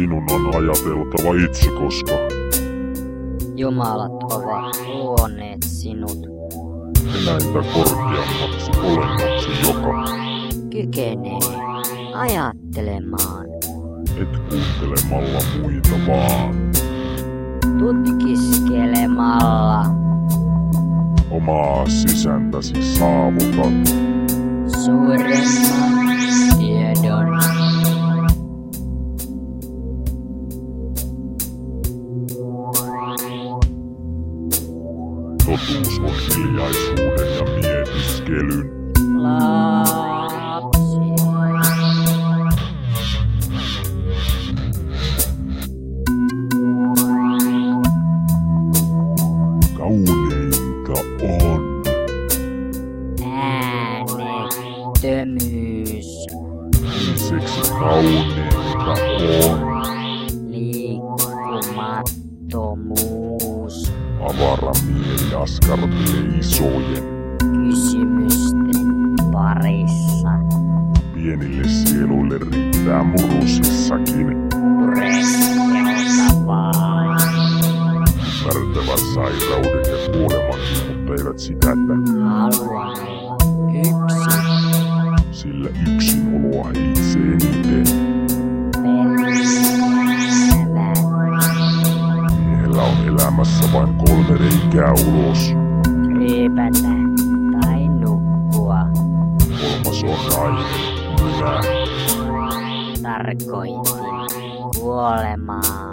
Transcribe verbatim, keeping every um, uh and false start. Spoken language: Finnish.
sinun on ajateltava itse, koska Jumalat ovat luoneet sinut eläintä korkeammaksi olennoksi, joka kykenee ajattelemaan, et kuuntelemalla muita vaan tutkiskelemalla omaa sisäntäsi saavutat suuremman tiedon. Totuus on hiljaisuuden ja mietiskelyn Lapsi. kauneinta on Äänettömyys. lisäksi kauneinta on Liikkumattomuus. avara mieli askartelee isojen Kysymysten parissa. pienille sieluille riittää murusissakin Pureskelta vaan. ymmärtävät sairauden ja kuoleman, mutta eivät sitä, että Haluan olla yksin. sillä yksinoloa itse eniten. Pelkäävät. Miehellä on elämässä vain kolme reikää ulos. Ryypätä tai nukkua. Kolmas on nainen, minä. Tarkoitin kuolemaa.